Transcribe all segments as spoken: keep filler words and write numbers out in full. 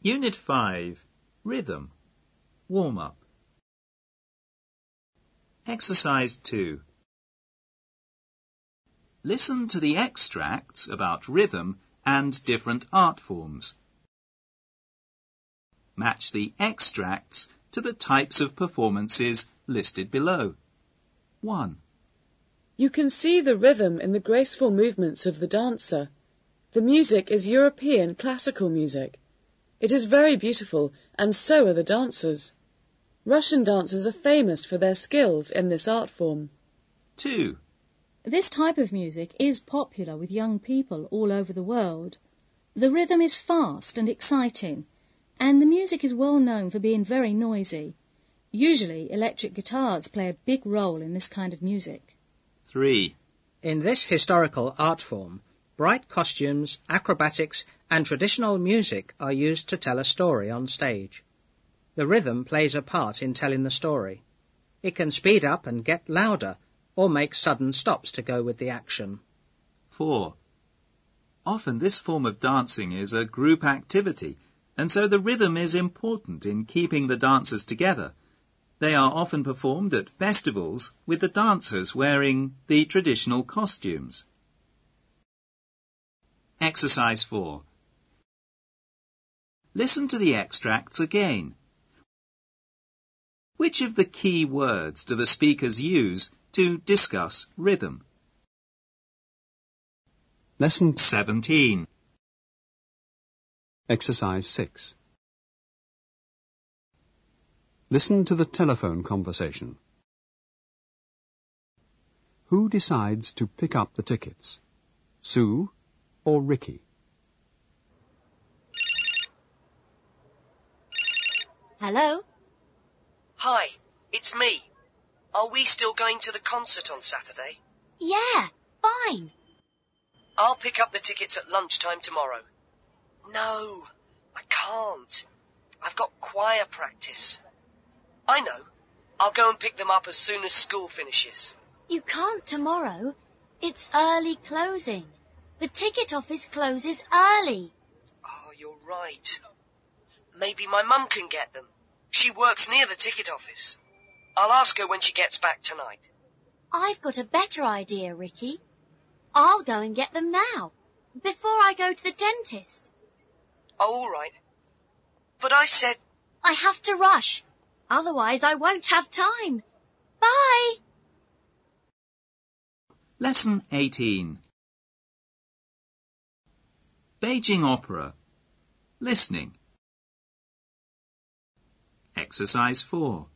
Unit five. Rhythm. Warm-up. Exercise two. Listen to the extracts about rhythm and different art forms. Match the extracts to the types of performances listed below. one. You can see the rhythm in the graceful movements of the dancer. The music is European classical music. It is very beautiful, and so are the dancers. Russian dancers are famous for their skills in this art form. two. This type of music is popular with young people all over the world. The rhythm is fast and exciting, and the music is well known for being very noisy. Usually, electric guitars play a big role in this kind of music. three. In this historical art form, bright costumes, acrobatics, and traditional music are used to tell a story on stage. The rhythm plays a part in telling the story. It can speed up and get louder, or make sudden stops to go with the action. four. Often this form of dancing is a group activity, and so the rhythm is important in keeping the dancers together. They are often performed at festivals with the dancers wearing the traditional costumes. Exercise four. Listen to the extracts again. Which of the key words do the speakers use to discuss rhythm? Lesson seventeen. Exercise six. Listen to the telephone conversation. Who decides to pick up the tickets? Sue or Ricky? Hello? Hi, it's me. Are we still going to the concert on Saturday? Yeah, fine. I'll pick up the tickets at lunchtime tomorrow. No, I can't. I've got choir practice. I know. I'll go and pick them up as soon as school finishes. You can't tomorrow. It's early closing. The ticket office closes early. Oh, you're right. Maybe my mum can get them. She works near the ticket office. I'll ask her when she gets back tonight. I've got a better idea, Ricky. I'll go and get them now, before I go to the dentist. Oh, all right. But I said... I have to rush. Otherwise, I won't have time. Bye! Lesson eighteen. Beijing Opera. Listening. Exercise four.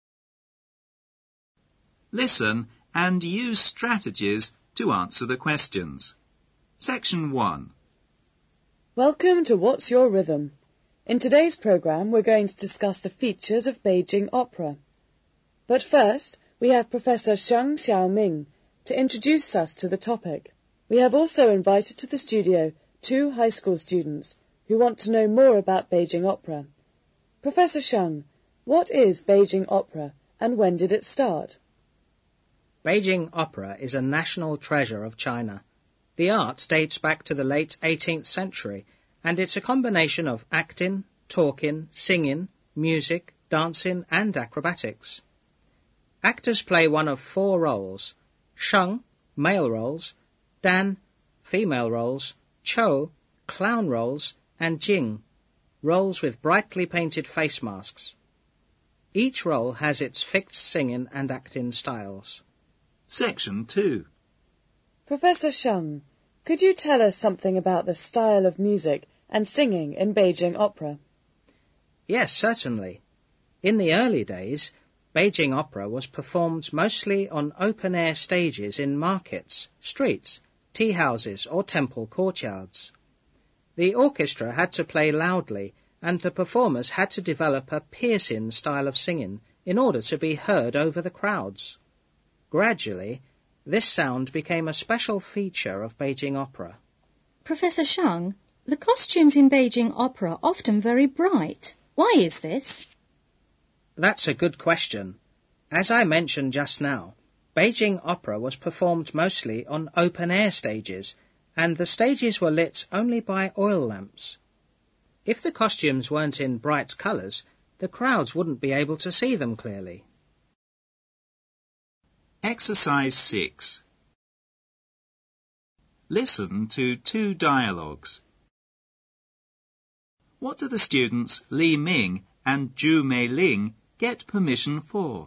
Listen and use strategies to answer the questions. Section one. Welcome to What's Your Rhythm? In today's programme, we're going to discuss the features of Beijing Opera. But first, we have Professor Sheng Xiaoming to introduce us to the topic. We have also invited to the studio two high school students who want to know more about Beijing Opera. Professor Sheng, what is Beijing Opera and when did it start? Beijing Opera is a national treasure of China. The art dates back to the late eighteenth century, and it's a combination of acting, talking, singing, music, dancing, and acrobatics. Actors play one of four roles: Sheng, male roles; Dan, female roles; Chou, clown roles; and Jing, roles with brightly painted face masks. Each role has its fixed singing and acting styles. Section two. Professor Sheng, could you tell us something about the style of music and singing in Beijing Opera? Yes, certainly. In the early days, Beijing Opera was performed mostly on open-air stages in markets, streets, tea houses, or temple courtyards. The orchestra had to play loudly, and the performers had to develop a piercing style of singing in order to be heard over the crowds. Gradually, this sound became a special feature of Beijing Opera. Professor Sheng, the costumes in Beijing Opera are often very bright. Why is this? That's a good question. As I mentioned just now, Beijing Opera was performed mostly on open-air stages, and the stages were lit only by oil lamps. If the costumes weren't in bright colours, the crowds wouldn't be able to see them clearly. Exercise six. Listen to two dialogues. What do the students Li Ming and Zhu Meiling get permission for?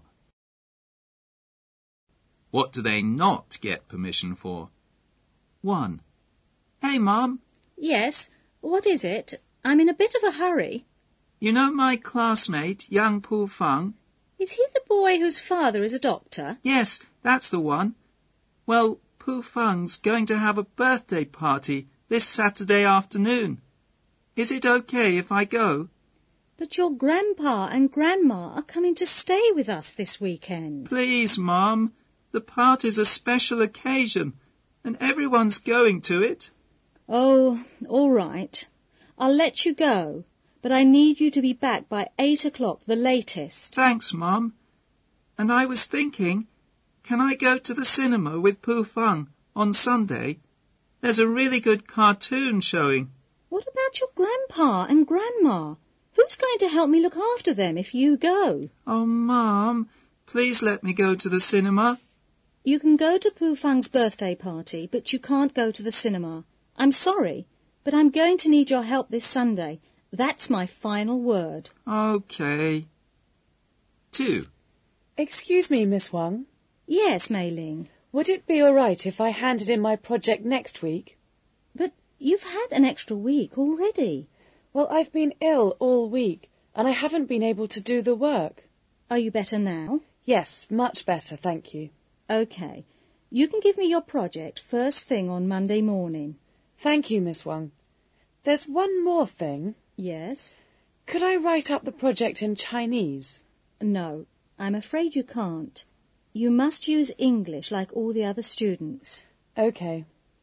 What do they not get permission for? one. Hey, Mum. Yes, what is it? I'm in a bit of a hurry. You know my classmate, young Pu Feng? Is he the boy whose father is a doctor? Yes, that's the one. Well, Pu Feng's going to have a birthday party this Saturday afternoon. Is it okay if I go? But your grandpa and grandma are coming to stay with us this weekend. Please, Mum. The party's a special occasion, and everyone's going to it. Oh, all right. I'll let you go, but I need you to be back by eight o'clock, the latest. Thanks, Mum. And I was thinking, can I go to the cinema with Pu Feng on Sunday? There's a really good cartoon showing. What about your grandpa and grandma? Who's going to help me look after them if you go? Oh, Mum, please let me go to the cinema. You can go to Pu Feng's birthday party, but you can't go to the cinema. I'm sorry, but I'm going to need your help this Sunday. That's my final word. Okay. Two. Excuse me, Miss Wang. Yes, Mei Ling. Would it be all right if I handed in my project next week? But you've had an extra week already. Well, I've been ill all week, and I haven't been able to do the work. Are you better now? Yes, much better, thank you. OK. You can give me your project first thing on Monday morning. Thank you, Miss Wang. There's one more thing. Yes? Could I write up the project in Chinese? No, I'm afraid you can't. You must use English like all the other students. OK.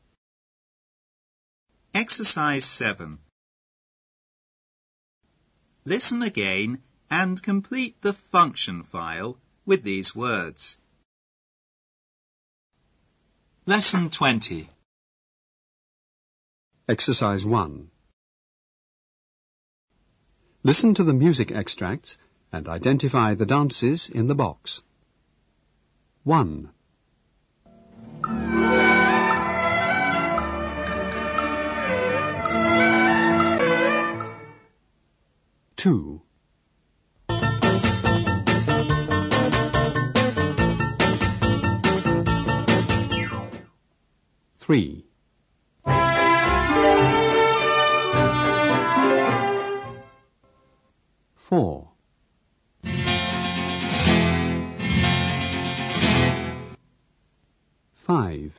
Exercise seven. Listen again and complete the function file with these words. Lesson twenty. Exercise one. Listen to the music extracts and identify the dances in the box. one. two. three. four. five.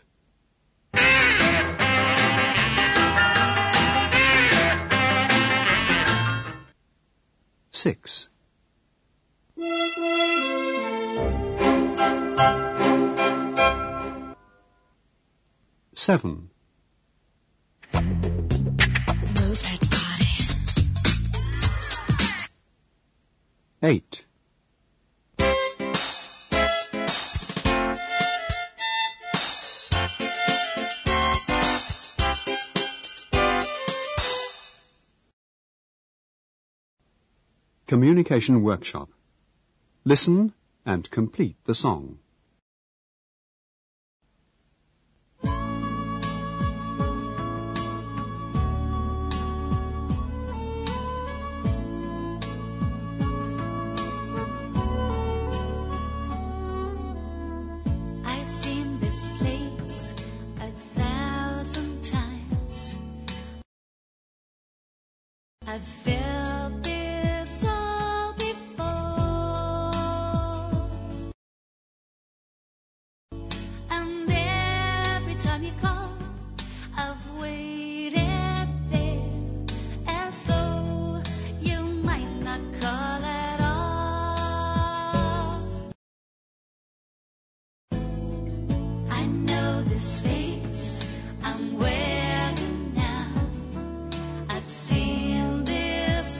six. seven. Move that body. eight. Communication workshop. Listen and complete the song. I've seen this place a thousand times. I've felt this all before. And every time you call, I've waited there as though you might not call at all. I know this face I'm wearing now. I've seen this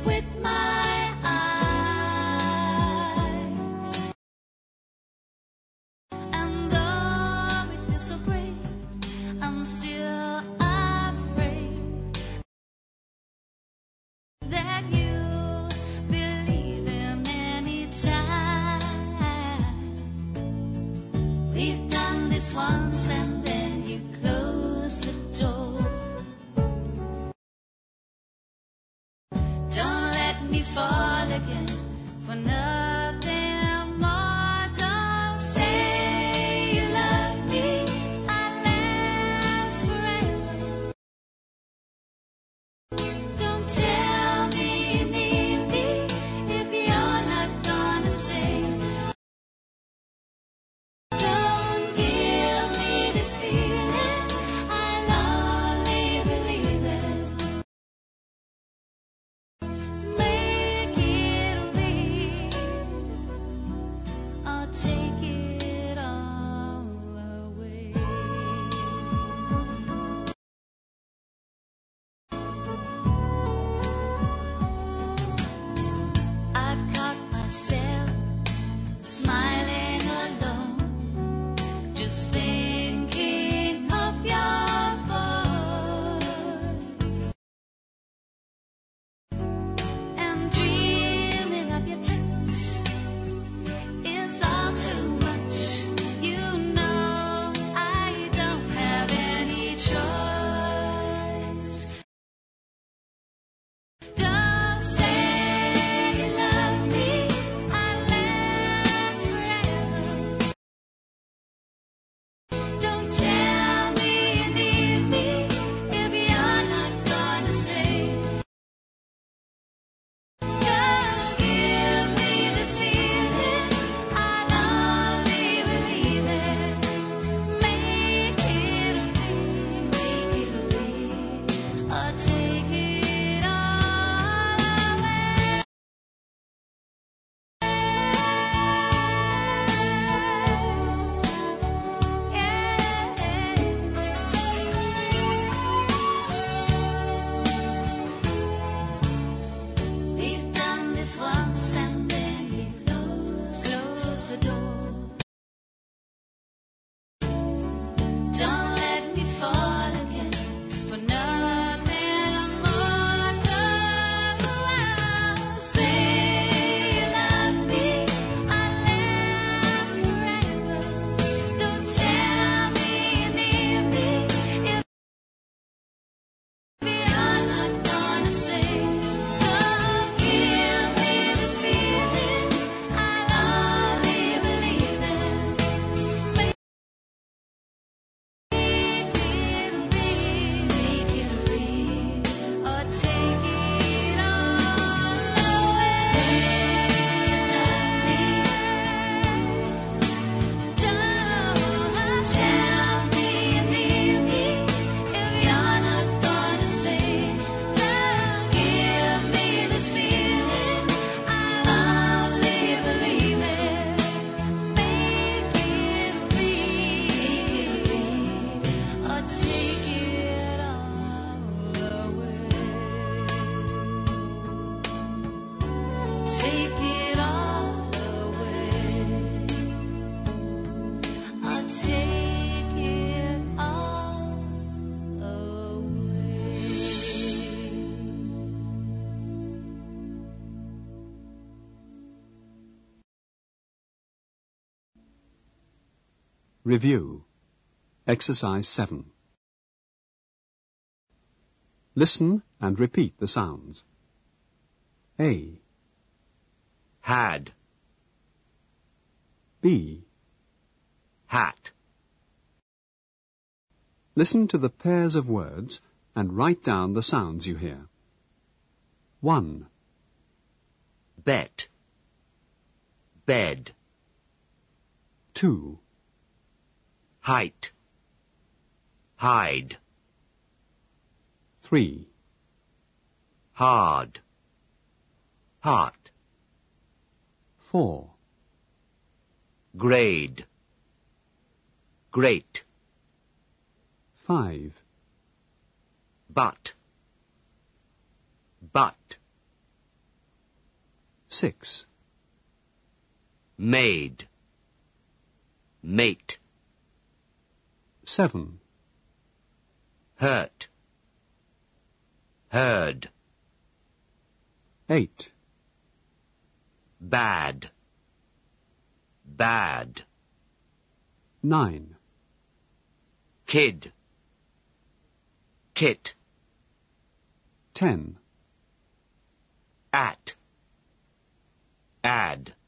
that you believe him anytime. We've done this once and then you close the door. Don't let me fall again for nothing more. Don't say you love me, I'll last forever. Don't tell me you need me if you're not gonna say. Don't give me this feeling, I'll only believe it. Make it real, or take it all away. I've caught myself smiling alone, just thinking of your voice, and dreaming of your touch is all too much. You know I don't have any choice. Don't say you love me, I'll last forever. Don't tell me you need me if you're not gonna say. Don't give me this feeling, I'll only believe it. Make it real, make it real, or take it all away. We've done this once and then you close, close the door. Don't let me fall again for nothing more. Don't say you love me, I'll last forever. Don't tell me you need me if you're not gonna say. Don't give me this feeling, I'll only believe it. Make it real, make it real, or take it all away. Say you love me. Don't tell me you need me if you're not gonna say. Don't give me this feeling, I'll only believe it. Make it real, make it real, or take it all away. Take it all away, or take it all away. Review. Exercise seven. Listen and repeat the sounds. A. Had, B. hat, Listen to the pairs of words and write down the sounds you hear. One. bet, bed, Two. height, hide, Three. hard, heart, Four. grade, great, Five. but, but, Six. made, mate, Seven. hurt, heard, Eight. Bad. Bad. Nine. Kid. Kit. Ten. At. Add.